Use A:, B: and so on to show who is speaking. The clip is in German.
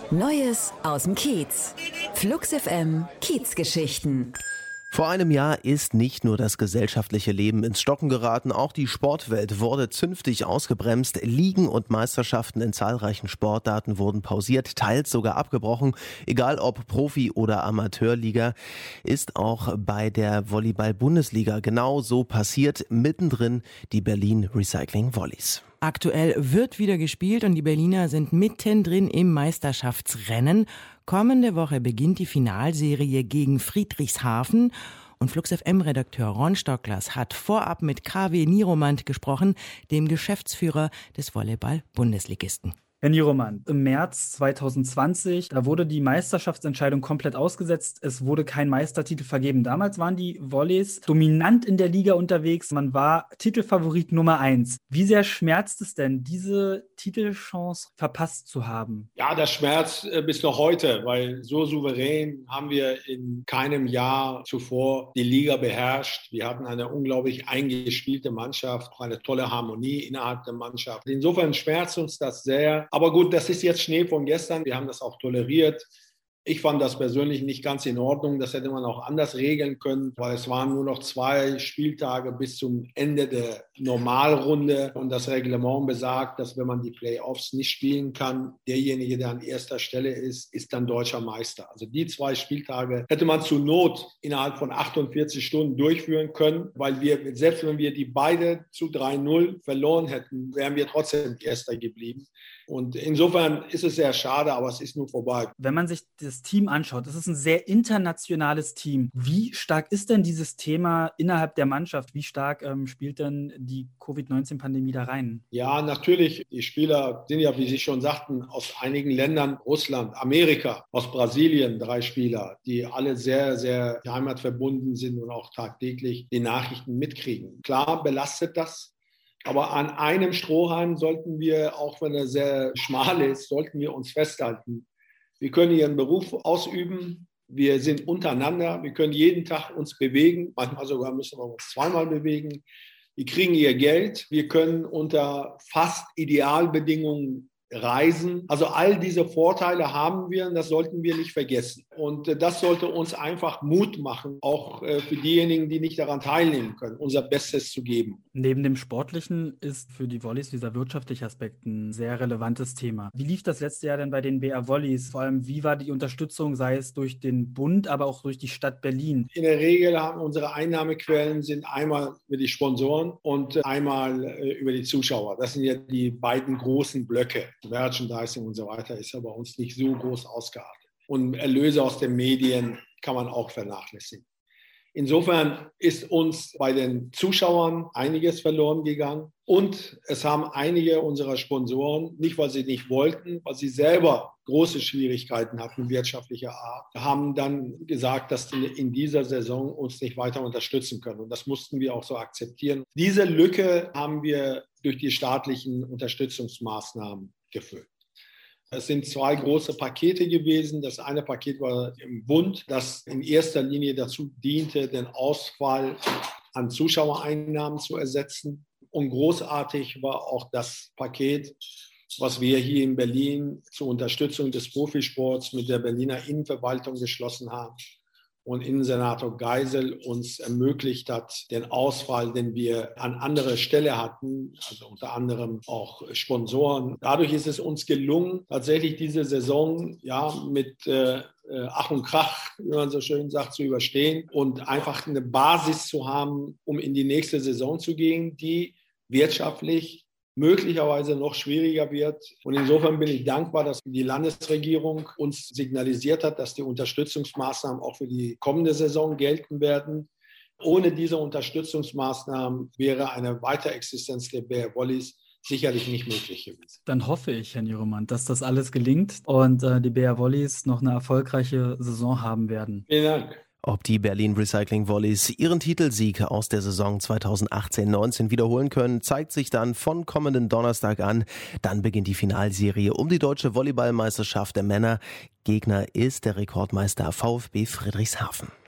A: Neues aus dem Kiez. Flux FM Kiezgeschichten.
B: Vor einem Jahr ist nicht nur das gesellschaftliche Leben ins Stocken geraten, auch die Sportwelt wurde zünftig ausgebremst. Ligen und Meisterschaften in zahlreichen Sportarten wurden pausiert, teils sogar abgebrochen. Egal ob Profi- oder Amateurliga, ist auch bei der Volleyball-Bundesliga genau so passiert. Mittendrin die Berlin Recycling Volleys.
C: Aktuell wird wieder gespielt und die Berliner sind mittendrin im Meisterschaftsrennen. Kommende Woche beginnt die Finalserie gegen Friedrichshafen. Und Flux FM-Redakteur Ron Stocklers hat vorab mit KW Niromant gesprochen, dem Geschäftsführer des Volleyball-Bundesligisten.
D: Herr Niromant, im März 2020, da wurde die Meisterschaftsentscheidung komplett ausgesetzt. Es wurde kein Meistertitel vergeben. Damals waren die Volleys dominant in der Liga unterwegs. Man war Titelfavorit Nummer 1. Wie sehr schmerzt es denn, diese Titelchance verpasst zu haben?
E: Ja, das schmerzt bis noch heute, weil so souverän haben wir in keinem Jahr zuvor die Liga beherrscht. Wir hatten eine unglaublich eingespielte Mannschaft, auch eine tolle Harmonie innerhalb der Mannschaft. Insofern schmerzt uns das sehr. Aber gut, das ist jetzt Schnee von gestern. Wir haben das auch toleriert. Ich fand das persönlich nicht ganz in Ordnung. Das hätte man auch anders regeln können, weil es waren nur noch 2 Spieltage bis zum Ende der Normalrunde. Und das Reglement besagt, dass wenn man die Playoffs nicht spielen kann, derjenige, der an erster Stelle ist, ist dann deutscher Meister. Also die 2 Spieltage hätte man zur Not innerhalb von 48 Stunden durchführen können, weil wir, selbst wenn wir die beide zu 3-0 verloren hätten, wären wir trotzdem Erster geblieben. Und insofern ist es sehr schade, aber es ist nun vorbei.
D: Wenn man sich das Team anschaut, es ist ein sehr internationales Team. Wie stark ist denn dieses Thema innerhalb der Mannschaft? Wie stark spielt denn die Covid-19-Pandemie da rein?
E: Ja, natürlich. Die Spieler sind ja, wie Sie schon sagten, aus einigen Ländern, Russland, Amerika, aus Brasilien, 3 Spieler, die alle sehr, sehr heimatverbunden sind und auch tagtäglich die Nachrichten mitkriegen. Klar belastet das. Aber an einem Strohhalm sollten wir, auch wenn er sehr schmal ist, sollten wir uns festhalten. Wir können ihren Beruf ausüben, wir sind untereinander, wir können jeden Tag uns bewegen, manchmal sogar müssen wir uns 2-mal bewegen. Wir kriegen ihr Geld, wir können unter fast Idealbedingungen reisen. Also all diese Vorteile haben wir und das sollten wir nicht vergessen. Und das sollte uns einfach Mut machen, auch für diejenigen, die nicht daran teilnehmen können, unser Bestes zu geben.
D: Neben dem Sportlichen ist für die Volleys dieser wirtschaftliche Aspekt ein sehr relevantes Thema. Wie lief das letzte Jahr denn bei den BR Volleys? Vor allem, wie war die Unterstützung, sei es durch den Bund, aber auch durch die Stadt Berlin?
E: In der Regel haben unsere Einnahmequellen sind einmal über die Sponsoren und einmal über die Zuschauer. Das sind ja die beiden großen Blöcke. Merchandising und so weiter ist ja bei uns nicht so groß ausgeartet. Und Erlöse aus den Medien kann man auch vernachlässigen. Insofern ist uns bei den Zuschauern einiges verloren gegangen und es haben einige unserer Sponsoren, nicht weil sie nicht wollten, weil sie selber große Schwierigkeiten hatten, wirtschaftlicher Art, haben dann gesagt, dass die in dieser Saison uns nicht weiter unterstützen können. Und das mussten wir auch so akzeptieren. Diese Lücke haben wir durch die staatlichen Unterstützungsmaßnahmen gefüllt. Es sind 2 große Pakete gewesen. Das eine Paket war im Bund, das in erster Linie dazu diente, den Ausfall an Zuschauereinnahmen zu ersetzen. Und großartig war auch das Paket, was wir hier in Berlin zur Unterstützung des Profisports mit der Berliner Innenverwaltung geschlossen haben und Innensenator Geisel uns ermöglicht hat, den Ausfall, den wir an anderer Stelle hatten, also unter anderem auch Sponsoren. Dadurch ist es uns gelungen, tatsächlich diese Saison mit Ach und Krach, wie man so schön sagt, zu überstehen und einfach eine Basis zu haben, um in die nächste Saison zu gehen, die wirtschaftlich möglicherweise noch schwieriger wird. Und insofern bin ich dankbar, dass die Landesregierung uns signalisiert hat, dass die Unterstützungsmaßnahmen auch für die kommende Saison gelten werden. Ohne diese Unterstützungsmaßnahmen wäre eine Weiterexistenz der BR Volleys sicherlich nicht möglich gewesen.
D: Dann hoffe ich, Herr Niromant, dass das alles gelingt und die BR Volleys noch eine erfolgreiche Saison haben werden.
E: Vielen Dank.
B: Ob die Berlin Recycling Volleys ihren Titelsieg aus der Saison 2018-19 wiederholen können, zeigt sich dann von kommenden Donnerstag an. Dann beginnt die Finalserie um die deutsche Volleyballmeisterschaft der Männer. Gegner ist der Rekordmeister VfB Friedrichshafen.